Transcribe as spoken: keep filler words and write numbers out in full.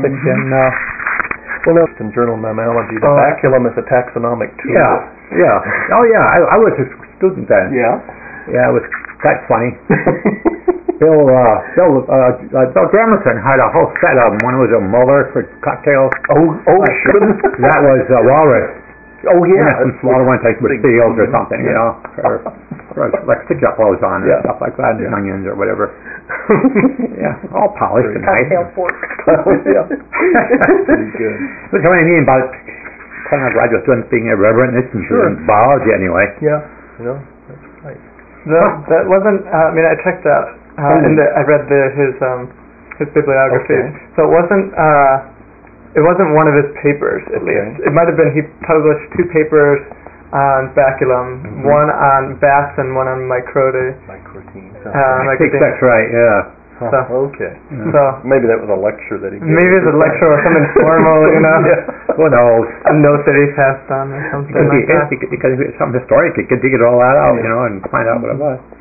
topics in, uh, Well, that's in Journal of Mammalogy. The Oh. baculum is a taxonomic tool. yeah, yeah. Oh, yeah, I, I was a student then. Yeah. Yeah, it was, that's funny. Bill, uh, Bill, uh, uh, Bill Jamison had a whole set of them. One was a Muller for cocktails. oh, oh, sure. That was uh, walrus. Oh, Yeah, yeah. some smaller ones like with Big- seals or something, you yeah. know, or, or like stick your clothes on and Yeah. stuff like that, Yeah. and onions or whatever. Yeah, all polished and nice. Cocktail fork. yeah. Pretty good. That's what I mean about telling our graduate students being irreverent. This is Sure. in biology anyway. Yeah. You know, that's right. That, that wasn't. Uh, I mean, I checked that. Uh, and the, I read the, his um, his bibliography. Okay. So it wasn't. Uh, it wasn't one of his papers, at Okay. least. It might have been he published two papers on baculum, Mhm. one on bats and one on microti. Microtein. Uh, I think microtein. that's right, yeah. So, Okay. Yeah. so Maybe that was a lecture that he gave. maybe it's a lecture or some informal, you know, Yeah. Who knows? a note that he passed on or It something could be, like that. it could, it could be some historic, it could dig it all that out, you know, and find out what it was.